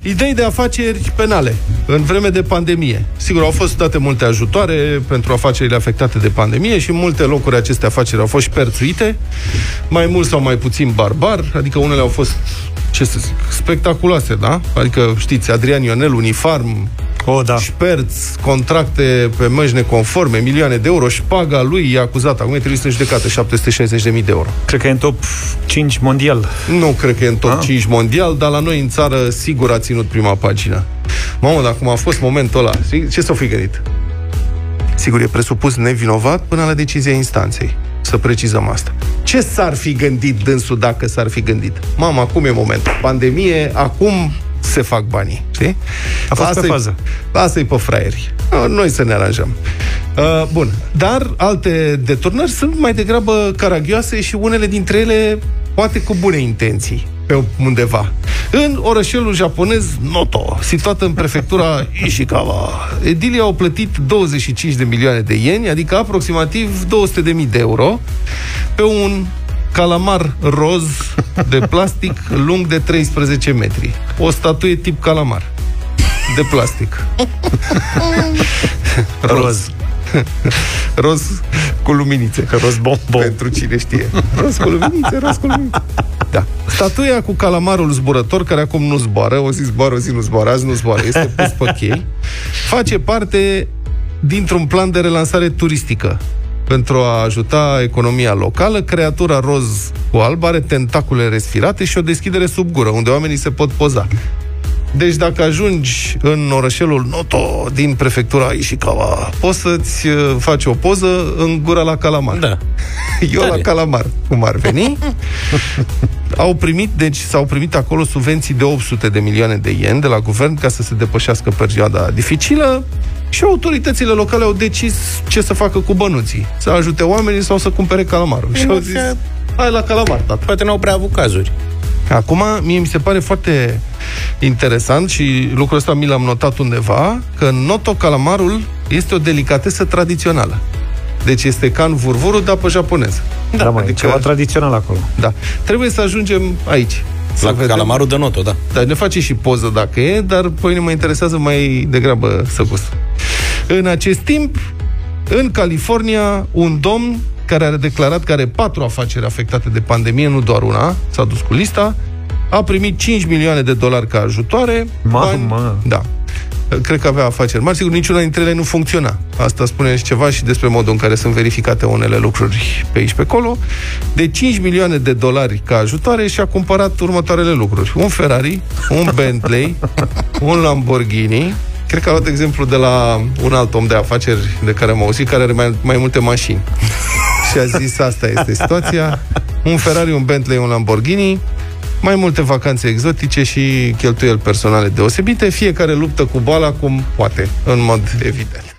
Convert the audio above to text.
Idei de afaceri penale în vreme de pandemie. Sigur, au fost date multe ajutoare pentru afacerile afectate de pandemie și în multe locuri aceste afaceri au fost șperțuite, mai mult sau mai puțin barbar, adică unele au fost, ce să zic, spectaculoase, da? Adică, știți, Adrian Ionel, Unifarm, șperți, contracte pe măști neconforme, milioane de euro, șpaga lui e acuzată. Acum e trimis în judecată, 760.000 de euro. Cred că e în top 5 mondial. Nu cred că e în top 5 mondial, dar la noi în țară sigur a ținut prima pagină. Mamă, dar cum a fost momentul ăla, ce s-o fi gândit? Sigur, e presupus nevinovat până la decizia instanței. Să precizăm asta. Ce s-ar fi gândit dânsul dacă s-ar fi gândit? Mamă, acum e momentul. Pandemie, acum se fac banii, știi? A fost pe fază. Lasă-i pe fraieri. Noi să ne aranjăm. Bun. Dar alte deturnări sunt mai degrabă caragioase și unele dintre ele poate cu bune intenții pe undeva. În orășelul japonez Noto, situat în prefectura Ishikawa, edilii au plătit 25 de milioane de ieni, adică aproximativ 200.000 de euro, pe un calamar roz de plastic lung de 13 metri. O statuie tip calamar de plastic. Roz. Roz cu luminițe. Roz bombon. Pentru cine știe. Roz cu luminițe, roz cu luminițe. Da. Statuia cu calamarul zburător, care acum nu zboară, o zi zboară, o zi nu zboară, azi nu zboară, este pus pe chei, face parte dintr-un plan de relansare turistică pentru a ajuta economia locală. Creatura roz cu alb are tentacule respirate și o deschidere sub gură, unde oamenii se pot poza. Deci dacă ajungi în orășelul Noto din prefectura Ishikawa, poți să-ți faci o poză în gura la calamar. Da. Eu la calamar, cum ar veni. S-au primit acolo subvenții de 800 de milioane de ieni de la guvern ca să se depășească perioada dificilă și autoritățile locale au decis ce să facă cu bănuții. Să ajute oamenii sau să cumpere calamarul. Și au zis, hai la calamar, tata. Poate n-au prea avut cazuri. Acum, mie mi se pare foarte interesant și lucrul ăsta mi l-am notat undeva, că în Noto calamarul este o delicatesă tradițională. Deci este ca în vurvurul, dar pe japonez. Da, adică ceva tradițional acolo. Da. Trebuie să ajungem aici. La calamarul de Noto, da. Da, ne face și poză dacă e, dar pe mine mă interesează mai degrabă să gust. În acest timp, în California, un domn care a declarat că are 4 afaceri afectate de pandemie, nu doar una, s-a dus cu lista, a primit 5 milioane de dolari ca ajutoare. Mamă! Da. Cred că avea afaceri mari. Sigur, niciuna dintre ele nu funcționa. Asta spune și ceva și despre modul în care sunt verificate unele lucruri pe aici pe acolo. De 5 milioane de dolari ca ajutoare și a cumpărat următoarele lucruri. Un Ferrari, un Bentley, un Lamborghini. Cred că a luat exemplu de la un alt om de afaceri de care am auzit, care are mai multe mașini. Și a zis, asta este situația. Un Ferrari, un Bentley, un Lamborghini, mai multe vacanțe exotice și cheltuieli personale deosebite. Fiecare luptă cu boala cum poate, în mod evident.